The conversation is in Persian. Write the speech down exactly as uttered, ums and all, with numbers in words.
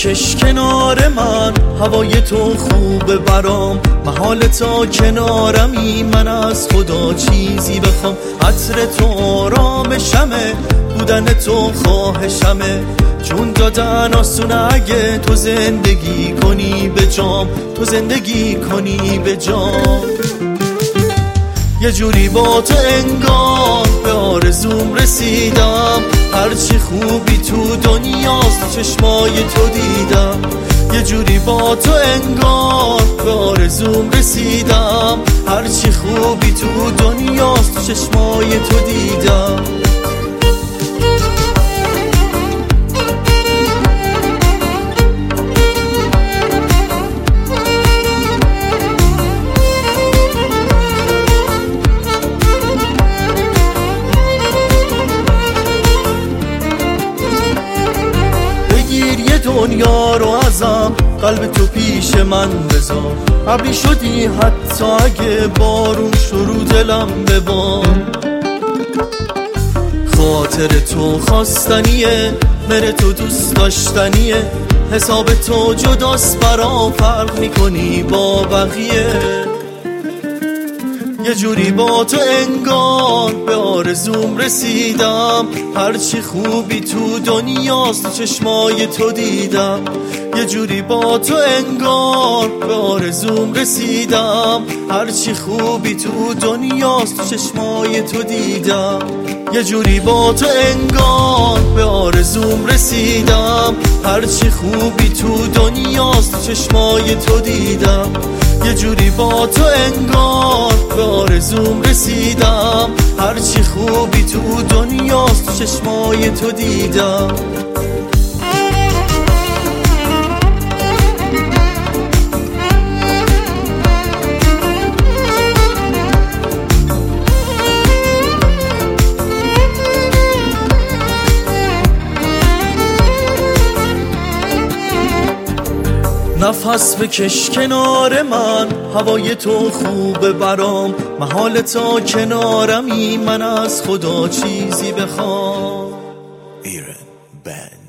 بکش کنار من، هوای تو خوبه برام، محال تا کنارمی، من از خدا چیزی بخوام. عطر تو آرامشمه، بودن تو خواهشمه، جون دادن آسونه اگه تو زندگی کنی به جام، تو زندگی کنی به جام. یه جوری با تو انگار به آرزوم رسیدم، هرچی خوبی تو دنیاست چشمای تو دیدم. یه جوری با تو انگار به آرزوم رسیدم، هرچی خوبی تو دنیاست چشمای تو دیدم. دنیا رو ازم، قلب تو پیش من بذار، ابری شدی حتی اگه بارون شروع دلم ببار. خاطر تو خواستنیه، مر تو دوست داشتنیه، حساب تو جداست برام، فرق میکنی با بقیه. یه جوری با تو انگار به آرزوم رسیدم، هرچی خوبی تو دنیاست چشمای تو دیدم. یه جوری با تو انگار به آرزوم رسیدم، هرچی خوبی تو دنیاست چشمای تو دیدم. یه جوری با تو انگار به آرزوم رسیدم، هرچی خوبی تو دنیاست چشمای تو دیدم. یه جوری با تو انگار به آرزوم رسیدم، هرچی خوبی تو دنیاست چشمای تو دیدم. نفس بکش کنار من، هوای تو خوبه برام، محال تا کنارمی، من از خدا چیزی بخوام. ایران بند.